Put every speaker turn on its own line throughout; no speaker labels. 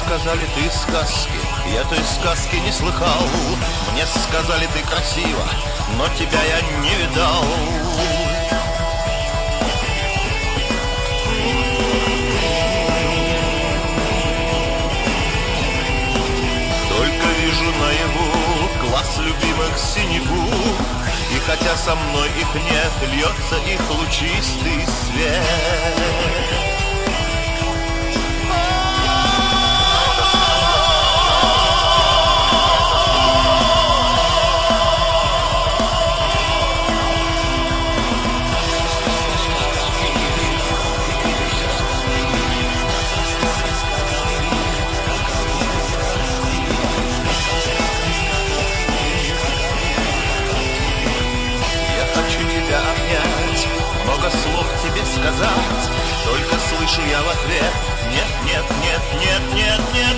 сказали, ты сказки, я той сказки не слыхал. Мне сказали, ты красива, но тебя я не видал. Только вижу наяву глаз любимых синеву, и хотя со мной их нет, льется их лучистый свет. Много слов тебе сказать, только слышу я в ответ: нет, нет, нет, нет, нет, нет,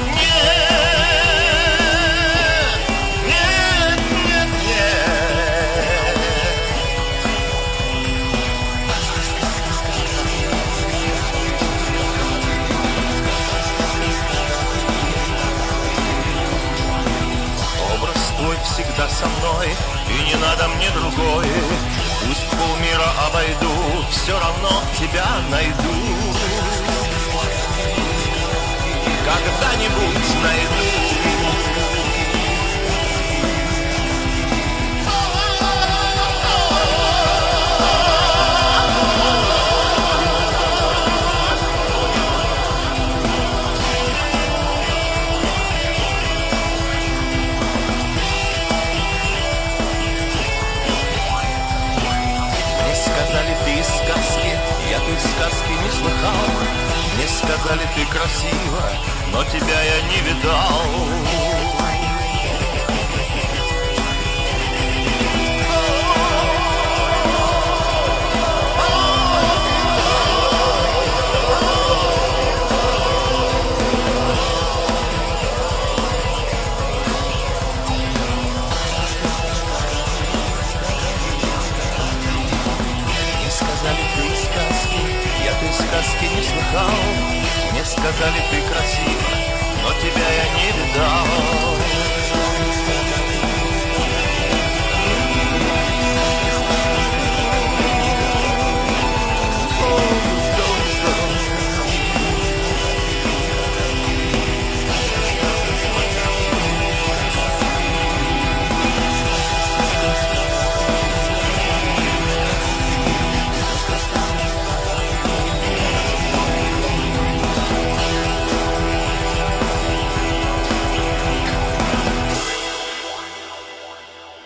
нет, нет, нет, нет. Образ твой всегда со мной, и не надо мне другой. Пусть полмира обойду, все равно тебя найду. Когда-нибудь найду. Я той сказки не слыхал. Мне сказали, ты красива, но тебя я не видал. Сказки не слыхал. Мне сказали, ты красив,